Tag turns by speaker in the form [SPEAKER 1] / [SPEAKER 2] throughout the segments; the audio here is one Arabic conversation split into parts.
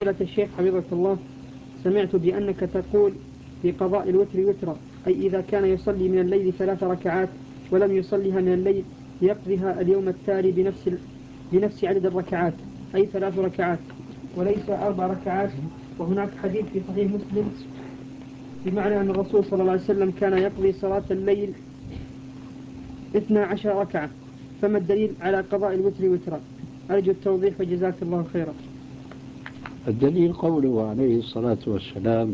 [SPEAKER 1] فضيلة الشيخ حفظك الله، سمعت بأنك تقول في قضاء الوتر وترا، أي إذا كان يصلي من الليل 3 ركعات ولم يصليها من الليل يقضيها اليوم التالي بنفس عدد الركعات، أي 3 ركعات وليس 4 ركعات. وهناك حديث في صحيح مسلم بمعنى أن الرسول صلى الله عليه وسلم كان يقضي صلاة الليل 12 ركعة، فما الدليل على قضاء الوتر وترا؟ أرجو التوضيح وجزاك الله خيرا.
[SPEAKER 2] الدليل قوله عليه الصلاة والسلام: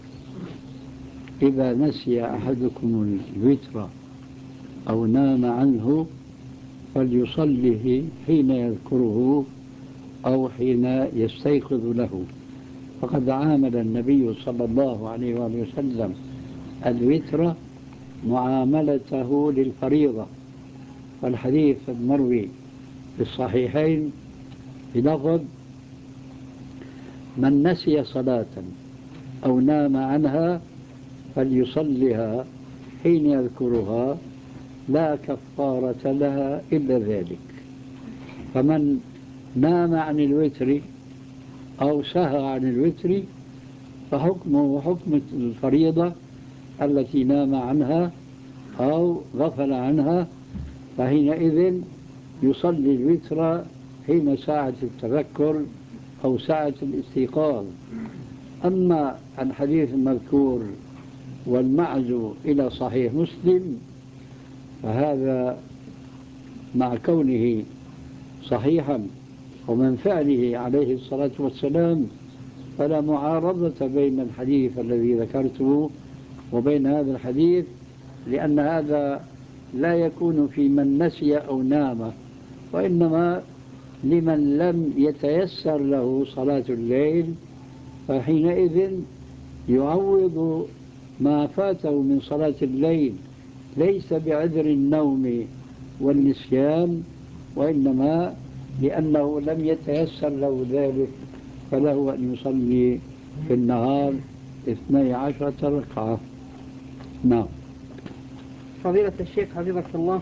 [SPEAKER 2] إذا نسي أحدكم الوتر أو نام عنه فليصله حين يذكره أو حين يستيقظ له. فقد عامل النبي صلى الله عليه وآله وسلم الوتر معاملته للفريضة. والحديث المروي في الصحيحين بلفظ: من نسي صلاة أو نام عنها فليصلها حين يذكرها لا كفارة لها إلا ذلك. فمن نام عن الوتر أو سهى عن الوتر فحكمه حكم الفريضة التي نام عنها أو غفل عنها، فحينئذ يصلي الوتر حين ساعة التذكر أو ساعة الاستيقاظ. أما الحديث المذكور والمعزو إلى صحيح مسلم فهذا مع كونه صحيحا ومن فعله عليه الصلاة والسلام فلا معارضة بين الحديث الذي ذكرته وبين هذا الحديث، لأن هذا لا يكون في من نسي أو نام، وإنما لمن لم يتيسر له صلاة الليل، فحينئذ يعوض ما فاته من صلاة الليل، ليس بعذر النوم والنسيان، وإنما لأنه لم يتيسر له ذلك، فله أن يصلي في النهار 12 ركعة. نعم.
[SPEAKER 1] فضيلة الشيخ حفظك الله،